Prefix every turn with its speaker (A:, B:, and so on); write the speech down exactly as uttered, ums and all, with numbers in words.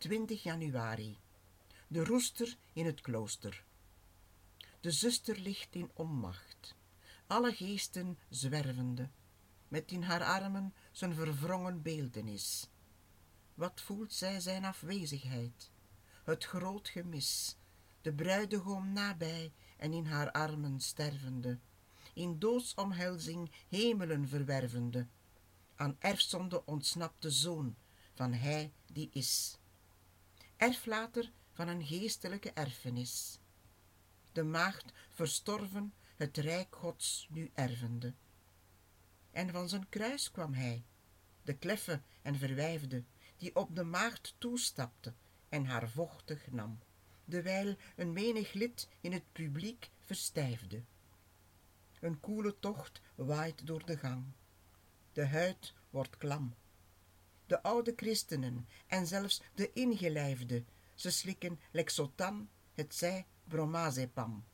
A: twintig januari. De roester in het klooster. De zuster ligt in onmacht, alle geesten zwervende, met in haar armen zijn verwrongen beeltenis. Wat voelt zij zijn afwezigheid, het groot gemis, de bruidegom nabij en in haar armen stervende, in doodsomhelzing hemelen verwervende, aan erfzonde ontsnapte zoon van hij die is, erflater van een geestelijke erfenis, de maagd verstorven het rijk Gods nu ervende. En van zijn kruis kwam hij, de kleffe en verwijfde, die op de maagd toestapte en haar vochtig nam, dewijl een menig lid in het publiek verstijfde. Een koele tocht waait door de gang, de huid wordt klam. De oude christenen en zelfs de ingelijfde, ze slikken lexotan, het zij bromazepam.